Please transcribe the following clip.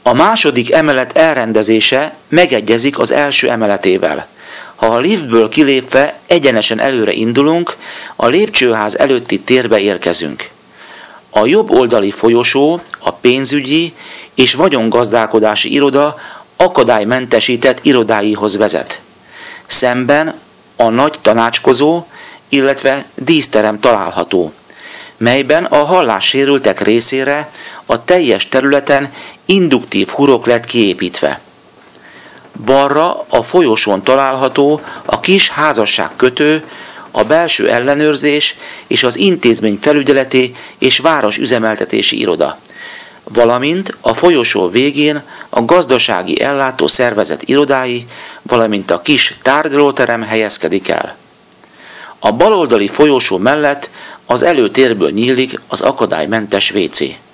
A második emelet elrendezése megegyezik az első emeletével. Ha a liftből kilépve egyenesen előre indulunk, a lépcsőház előtti térbe érkezünk. A jobb oldali folyosó a pénzügyi és vagyongazdálkodási iroda akadálymentesített irodáihoz vezet. Szemben a nagy tanácskozó, illetve díszterem található, melyben a hallássérültek részére a teljes területen induktív hurok lett kiépítve. Balra a folyosón található a kis házasságkötő, a belső ellenőrzés és az intézmény felügyeleti és városüzemeltetési iroda, valamint a folyosó végén a gazdasági ellátó szervezet irodái, valamint a kis tárgyalóterem helyezkedik el. A baloldali folyosó mellett az előtérből nyílik az akadálymentes WC.